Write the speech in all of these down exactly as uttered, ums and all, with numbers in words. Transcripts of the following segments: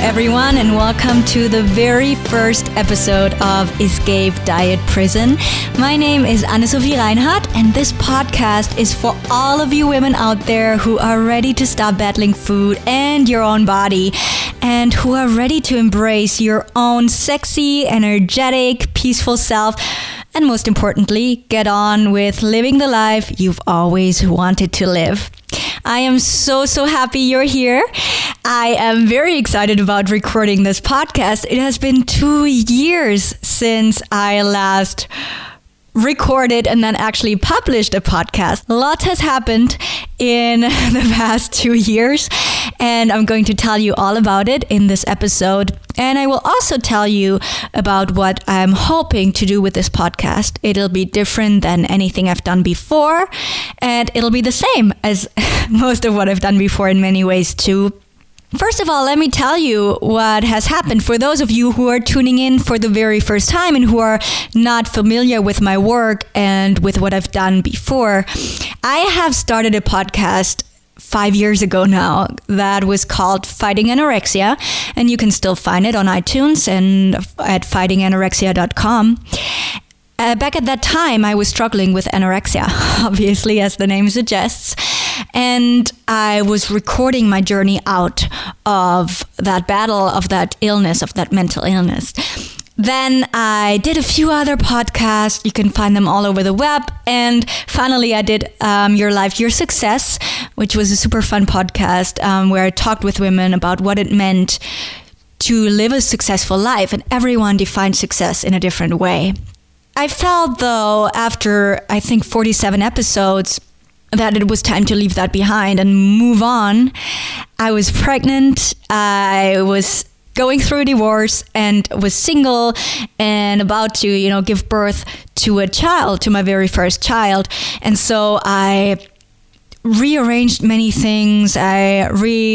everyone, and welcome to the very first episode of Escape Diet Prison. My name is Anne-Sophie Reinhardt, and this podcast is for all of you women out there who are ready to stop battling food and your own body, and who are ready to embrace your own sexy, energetic, peaceful self, and most importantly, get on with living the life you've always wanted to live. I am so, so happy you're here. I am very excited about recording this podcast. It has been two years since I last recorded and then actually published a podcast. Lots has happened in the past two years, and I'm going to tell you all about it in this episode. And I will also tell you about what I'm hoping to do with this podcast. It'll be different than anything I've done before, and it'll be the same as most of what I've done before in many ways too. First of all, let me tell you what has happened. For those of you who are tuning in for the very first time and who are not familiar with my work and with what I've done before, I have started a podcast five years ago now that was called Fighting Anorexia, and you can still find it on iTunes and at fighting anorexia dot com. Uh, back at that time, I was struggling with anorexia, obviously, as the name suggests. And I was recording my journey out of that battle, of that illness, of that mental illness. Then I did a few other podcasts. You can find them all over the web. And finally, I did um, Your Life, Your Success, which was a super fun podcast um, where I talked with women about what it meant to live a successful life. And everyone defines success in a different way. I felt, though, after, I think, forty-seven episodes, that it was time to leave that behind and move on. I was pregnant. I was going through a divorce and was single and about to, you know, give birth to a child, to my very first child. And so I rearranged many things. I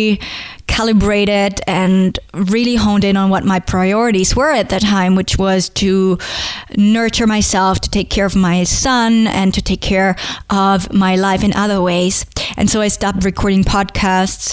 recalibrated and really honed in on what my priorities were at that time, which was to nurture myself, to take care of my son, and to take care of my life in other ways. And so I stopped recording podcasts.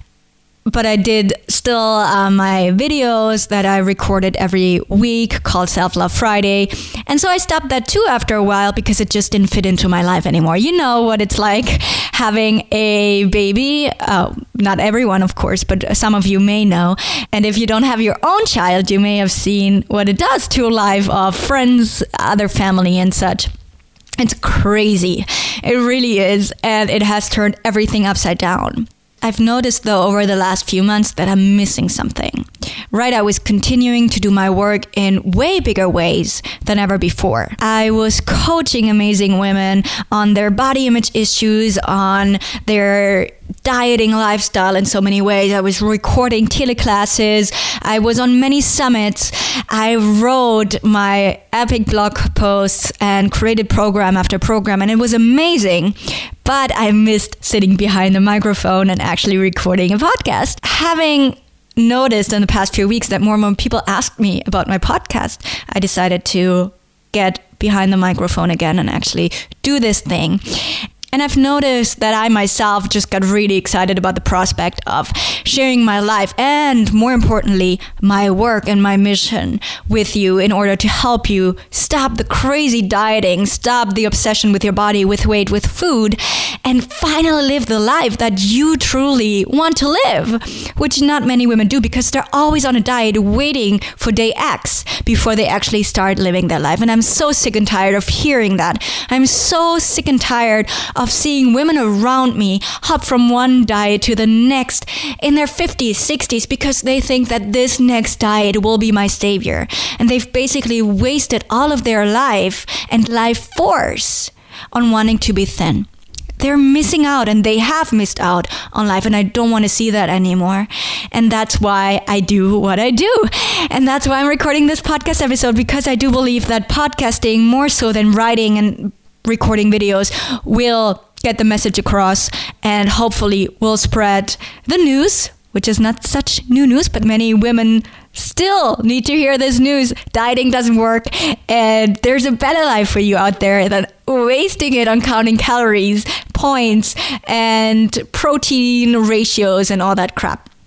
But I did still uh, my videos that I recorded every week called Self-Love Friday. And so I stopped that too after a while because it just didn't fit into my life anymore. You know what it's like having a baby. Uh, not everyone, of course, but some of you may know. And if you don't have your own child, you may have seen what it does to a life of friends, other family and such. It's crazy. It really is. And it has turned everything upside down. I've noticed, though, over the last few months that I'm missing something. Right, I was continuing to do my work in way bigger ways than ever before. I was coaching amazing women on their body image issues, on their dieting lifestyle in so many ways. I was recording teleclasses. I was on many summits. I wrote my epic blog posts and created program after program, and it was amazing. But I missed sitting behind the microphone and actually recording a podcast. Having noticed in the past few weeks that more and more people asked me about my podcast, I decided to get behind the microphone again and actually do this thing. And I've noticed that I myself just got really excited about the prospect of sharing my life and, more importantly, my work and my mission with you in order to help you stop the crazy dieting, stop the obsession with your body, with weight, with food, and finally live the life that you truly want to live, which not many women do because they're always on a diet waiting for day X before they actually start living their life. And I'm so sick and tired of hearing that. I'm so sick and tired of seeing women around me hop from one diet to the next in their fifties, sixties, because they think that this next diet will be my savior. And they've basically wasted all of their life and life force on wanting to be thin. They're missing out, and they have missed out on life, and I don't want to see that anymore. And that's why I do what I do. And that's why I'm recording this podcast episode, because I do believe that podcasting, more so than writing and recording videos, will get the message across and hopefully will spread the news, which is not such new news, but many women still need to hear this news. Dieting doesn't work, and there's a better life for you out there than wasting it on counting calories, points, and protein ratios and all that crap.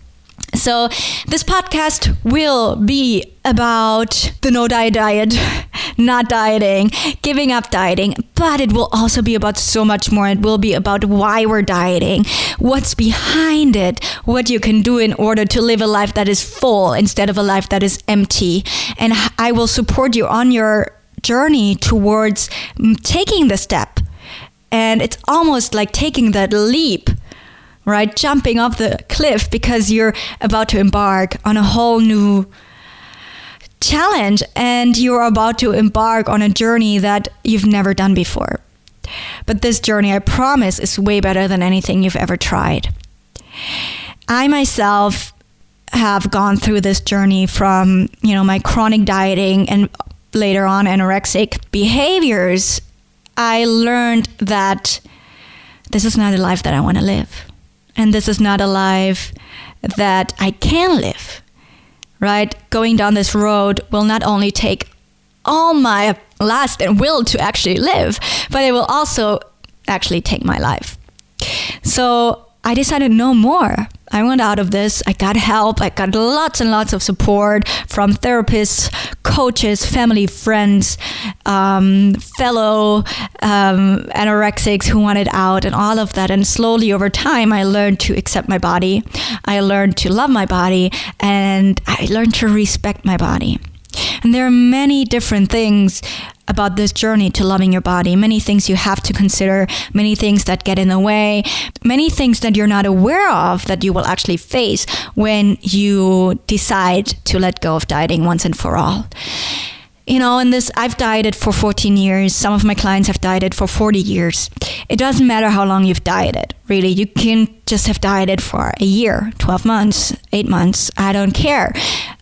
So this podcast will be about the no diet diet, not dieting, giving up dieting, but it will also be about so much more. It will be about why we're dieting, what's behind it, what you can do in order to live a life that is full instead of a life that is empty. And I will support you on your journey towards taking the step. And it's almost like taking that leap, right? Jumping off the cliff because you're about to embark on a whole new challenge and you're about to embark on a journey that you've never done before. But this journey, I promise, is way better than anything you've ever tried. I myself have gone through this journey from, you know, my chronic dieting and later on anorexic behaviors. I learned that this is not a life that I want to live. And this is not a life that I can live, right? Going down this road will not only take all my lust and will to actually live, but it will also actually take my life. So I decided no more. I went out of this. I got help. I got lots and lots of support from therapists, coaches, family, friends, um, fellow um, anorexics who wanted out and all of that. And slowly over time, I learned to accept my body. I learned to love my body, and I learned to respect my body. And there are many different things about this journey to loving your body, many things you have to consider, many things that get in the way, many things that you're not aware of that you will actually face when you decide to let go of dieting once and for all. You know, in this, I've dieted for fourteen years. Some of my clients have dieted for forty years. It doesn't matter how long you've dieted, really. You can just have dieted for a year, twelve months, eight months. I don't care.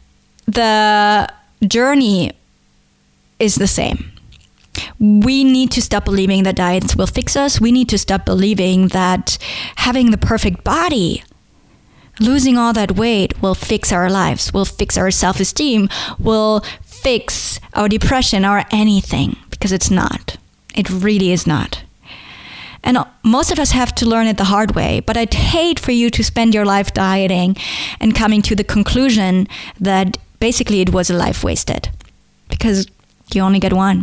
The journey is the same. We need to stop believing that diets will fix us. We need to stop believing that having the perfect body, losing all that weight will fix our lives, will fix our self-esteem, will fix our depression or anything, because it's not. It really is not. And most of us have to learn it the hard way, but I'd hate for you to spend your life dieting and coming to the conclusion that basically it was a life wasted, because you only get one.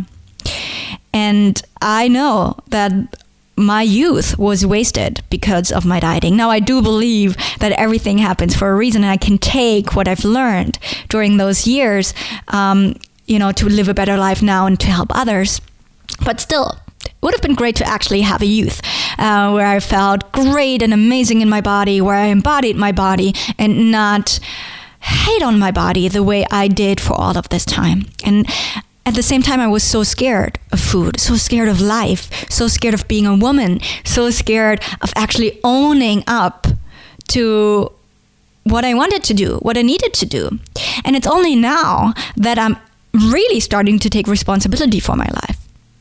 And I know that my youth was wasted because of my dieting. Now, I do believe that everything happens for a reason, and I can take what I've learned during those years, um, you know, to live a better life now and to help others. But still, it would have been great to actually have a youth uh, where I felt great and amazing in my body, where I embodied my body and not hate on my body the way I did for all of this time. And at the same time, I was so scared of food, so scared of life, so scared of being a woman, so scared of actually owning up to what I wanted to do, what I needed to do. And it's only now that I'm really starting to take responsibility for my life.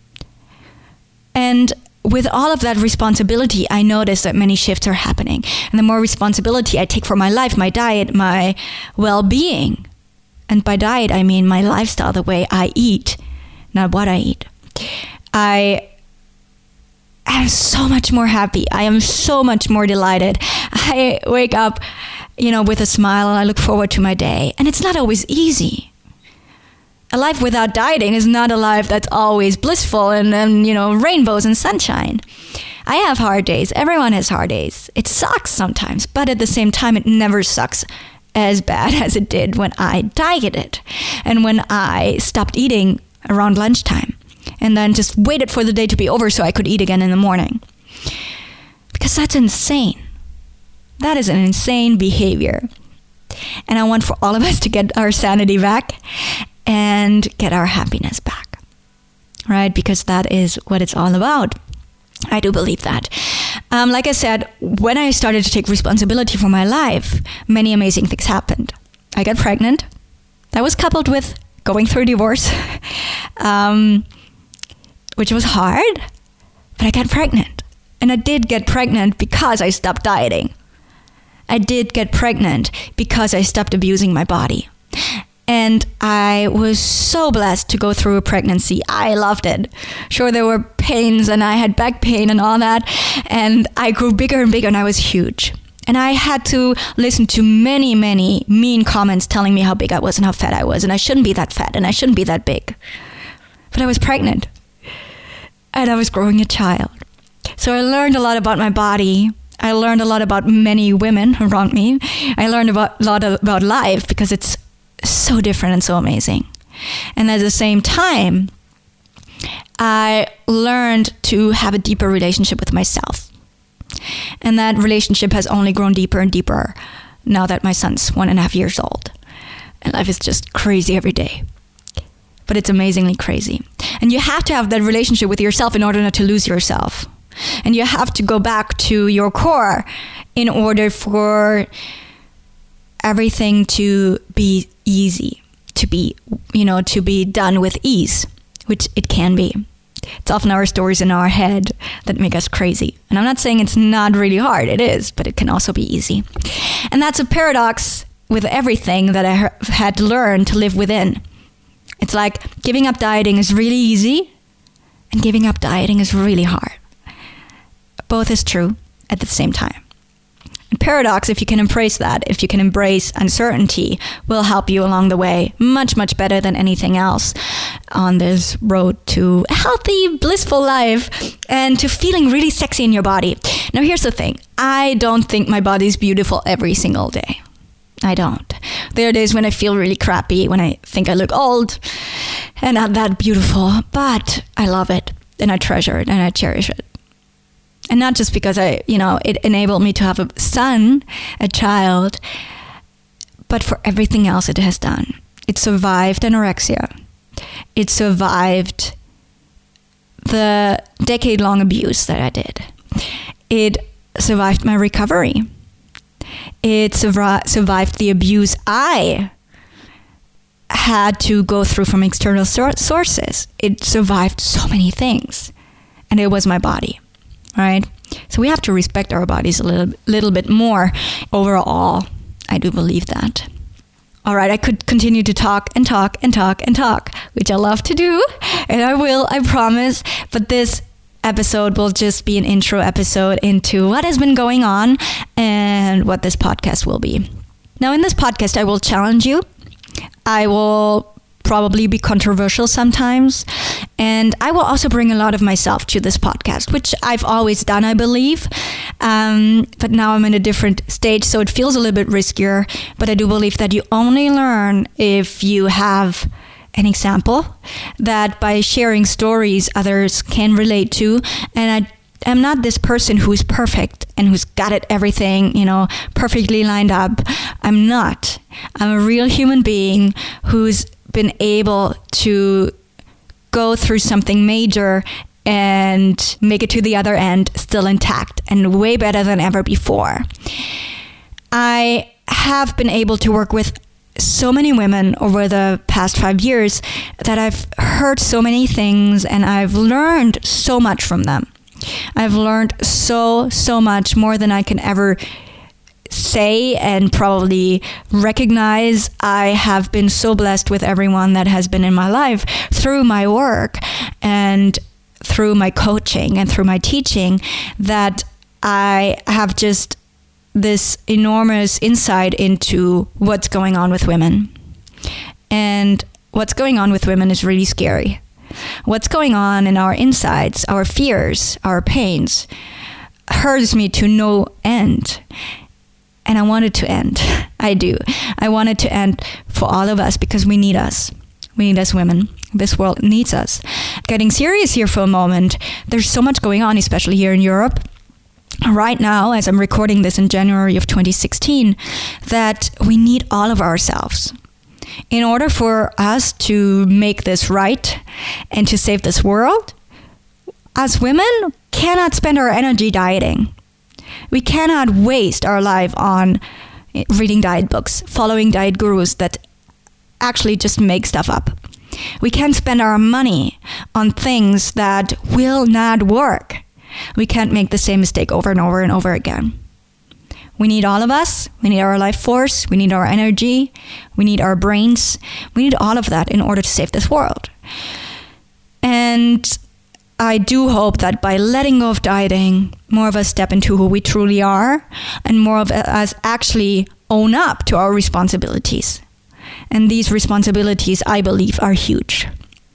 And with all of that responsibility, I notice that many shifts are happening. And the more responsibility I take for my life, my diet, my well-being, and by diet, I mean my lifestyle, the way I eat, not what I eat, I am so much more happy. I am so much more delighted. I wake up, you know, with a smile, and I look forward to my day. And it's not always easy. A life without dieting is not a life that's always blissful and, and, you know, rainbows and sunshine. I have hard days. Everyone has hard days. It sucks sometimes, but at the same time, it never sucks as bad as it did when I dieted and when I stopped eating around lunchtime and then just waited for the day to be over so I could eat again in the morning. Because that's insane. That is an insane behavior. And I want for all of us to get our sanity back and get our happiness back, right? Because that is what it's all about. I do believe that. Um, like I said, when I started to take responsibility for my life, many amazing things happened. I got pregnant. That was coupled with going through divorce, um, which was hard, but I got pregnant. And I did get pregnant because I stopped dieting. I did get pregnant because I stopped abusing my body. And I was so blessed to go through a pregnancy. I loved it. Sure, there were pains and I had back pain and all that. And I grew bigger and bigger and I was huge. And I had to listen to many, many mean comments telling me how big I was and how fat I was. And I shouldn't be that fat and I shouldn't be that big. But I was pregnant. And I was growing a child. So I learned a lot about my body. I learned a lot about many women around me. I learned about, a lot about life because it's so different and so amazing. And at the same time, I learned to have a deeper relationship with myself. And that relationship has only grown deeper and deeper now that my son's one and a half years old. And life is just crazy every day. But it's amazingly crazy. And you have to have that relationship with yourself in order not to lose yourself. And you have to go back to your core in order for everything to be easy, to be, you know, to be done with ease, which it can be. It's often our stories in our head that make us crazy. And I'm not saying it's not really hard. It is, but it can also be easy. And that's a paradox with everything that I have had to learn to live within. It's like giving up dieting is really easy and giving up dieting is really hard. Both is true at the same time. And paradox, if you can embrace that, if you can embrace uncertainty, will help you along the way much, much better than anything else on this road to a healthy, blissful life and to feeling really sexy in your body. Now, here's the thing. I don't think my body's beautiful every single day. I don't. There are days when I feel really crappy, when I think I look old and not that beautiful, but I love it and I treasure it and I cherish it. And not just because I, you know, it enabled me to have a son, a child, but for everything else it has done. It survived anorexia. It survived the decade-long abuse that I did. It survived my recovery. It survi- survived the abuse I had to go through from external sor- sources. It survived so many things. And it was my body. Right? So we have to respect our bodies a little, little bit more. Overall, I do believe that. All right, I could continue to talk and talk and talk and talk, which I love to do, and I will, I promise. But this episode will just be an intro episode into what has been going on and what this podcast will be. Now, in this podcast, I will challenge you. I will probably be controversial sometimes. And I will also bring a lot of myself to this podcast, which I've always done, I believe. Um, but now I'm in a different stage, so it feels a little bit riskier. But I do believe that you only learn if you have an example that by sharing stories others can relate to. And I am not this person who's perfect and who's got it everything, you know, perfectly lined up. I'm not. I'm a real human being who's been able to go through something major and make it to the other end still intact and way better than ever before. I have been able to work with so many women over the past five years that I've heard so many things and I've learned so much from them. I've learned so, so much more than I can ever say and probably recognize. I have been so blessed with everyone that has been in my life through my work and through my coaching and through my teaching that I have just this enormous insight into what's going on with women. And what's going on with women is really scary. What's going on in our insides, our fears, our pains, hurts me to no end. And I want it to end. I do. I want it to end for all of us because we need us. We need us women. This world needs us. Getting serious here for a moment, there's so much going on, especially here in Europe. Right now, as I'm recording this in January of twenty sixteen, that we need all of ourselves. In order for us to make this right and to save this world, us women cannot spend our energy dieting. We cannot waste our life on reading diet books, following diet gurus that actually just make stuff up. We can't spend our money on things that will not work. We can't make the same mistake over and over and over again. We need all of us. We need our life force. We need our energy. We need our brains. We need all of that in order to save this world. And I do hope that by letting go of dieting, more of us step into who we truly are, and more of us actually own up to our responsibilities. And these responsibilities, I believe, are huge.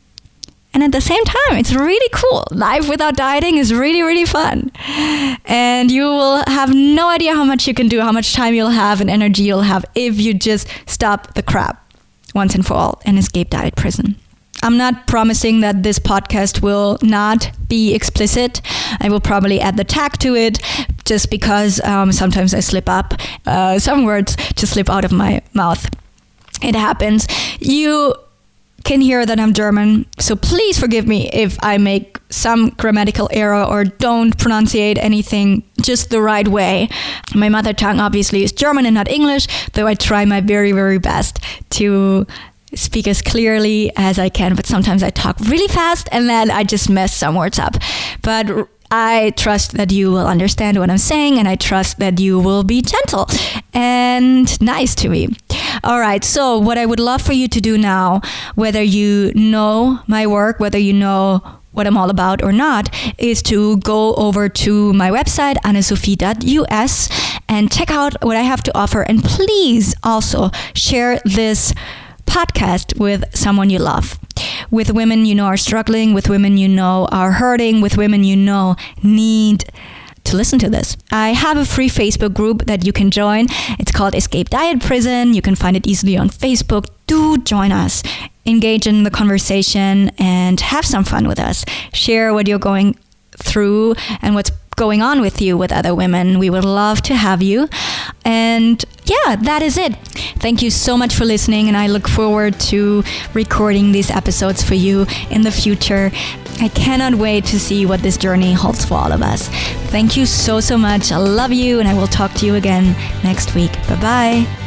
And at the same time, it's really cool. Life without dieting is really, really fun. And you will have no idea how much you can do, how much time you'll have and energy you'll have if you just stop the crap once and for all and escape diet prison. I'm not promising that this podcast will not be explicit. I will probably add the tag to it just because um, sometimes I slip up. Uh, some words just slip out of my mouth. It happens. You can hear that I'm German, so please forgive me if I make some grammatical error or don't pronunciate anything just the right way. My mother tongue obviously is German and not English, though I try my very, very best to speak as clearly as I can, but sometimes I talk really fast and then I just mess some words up. But I trust that you will understand what I'm saying, and I trust that you will be gentle and nice to me. All right, so what I would love for you to do now, whether you know my work, whether you know what I'm all about or not, is to go over to my website, anne sophie dot u s, and check out what I have to offer. And please also share this podcast with someone you love, with women you know are struggling, with women you know are hurting, with women you know need to listen to this. I have a free Facebook group that you can join. It's called Escape Diet Prison. You can find it easily on Facebook. Do join us. Engage in the conversation and have some fun with us. Share what you're going through and what's going on with you with other women. We would love to have you. And yeah, that is it. Thank you so much for listening, and I look forward to recording these episodes for you in the future. I cannot wait to see what this journey holds for all of us. Thank you so, so much. I love you, and I will talk to you again next week. Bye-bye.